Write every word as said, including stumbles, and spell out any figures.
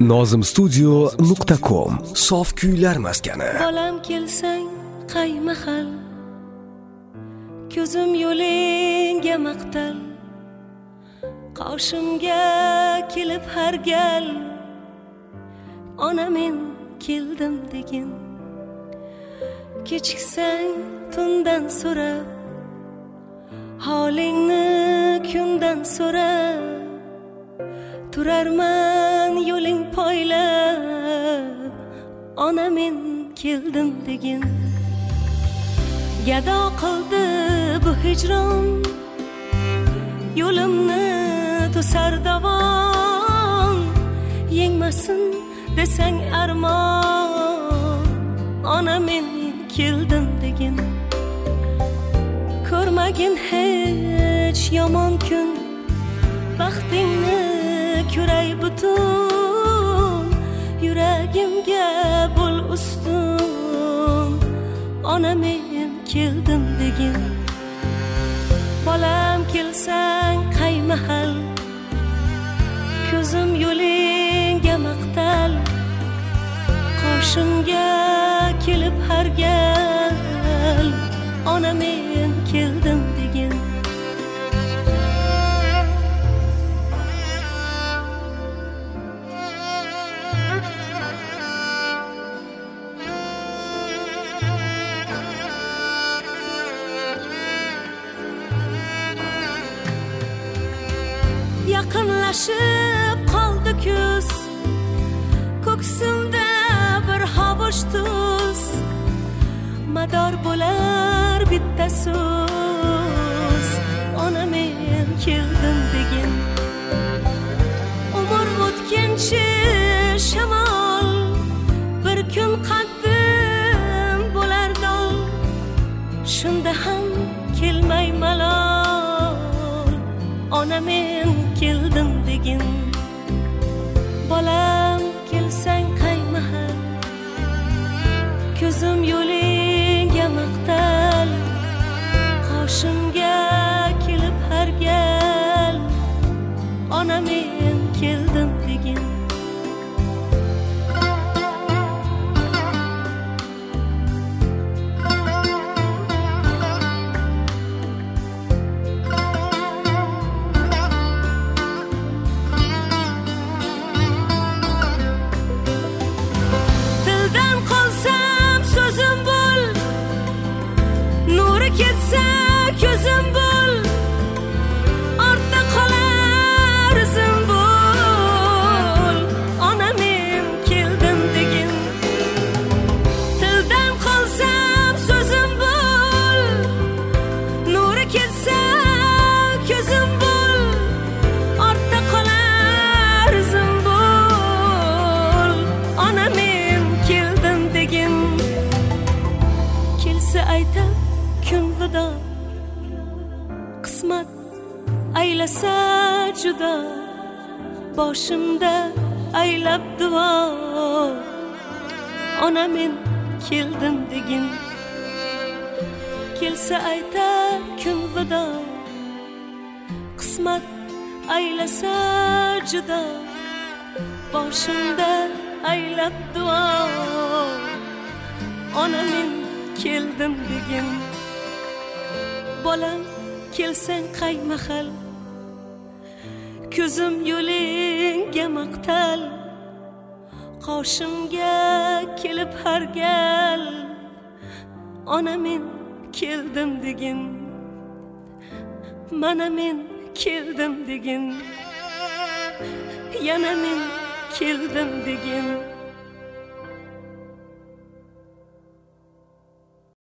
nozim studio nuqta com. Sof kuylar maskani. Bolam kelsang qaymahal, ko'zim yo'lingga maqtal, qoshimga kelib har gal, ona men keldim degin. Kechiksang tundan so'rab, holingni kundan so'rab, turarman yo'ling poylab, ona men keldim degin. Gado qildi bu hijron, yo'limni to'sar davon, yengmasin desang armon, ona men keldim degin. Ko'rmagin hech yomon kun, baxtingni ko'ray butun, yuragimga bo'l ustun, ona men keldim degin. Bolam kelsang qaymahal, ko'zim yo'lingga maqtal, qoshimga kelib har gal, ona men keldim degin. Yaqinlashib qoldi kuz, ko'ksimda bir hovuch tuz, mador bo'lar bitta so'z, ona men keldim degin. Umr o'tkinchi shamol, bir kun qaddim bo'lar dol, shunda ham kelmay malol, ona men keldim degin. Bolam kelsang qaymahal, ko'zim yo'lingga maqtal, qoshimga kelib har gal, ona men keldim degin. Ketsa ko'zim bo'l, ortda qolar izim bo'l, ona men keldim degin. Tildan qolsam so'zim bo'l, nuri ketsa ko'zim bo'l, ortda qolar izim bo'l, ona men keldim degin. Kelsa aytab kun vido, qismat aylasa judo, boshimda aylab duo, ona men keldim degin. Kelsa aytar kun vido, qismat aylasa judo, boshimda aylab duo, ona men keldim degin. Bolam kelsang qaymahal, ko'zim yo'lingga maqtal, qoshimga kelib har gal, ona men keldim degin. Mana men keldim degin, yana men keldim degin.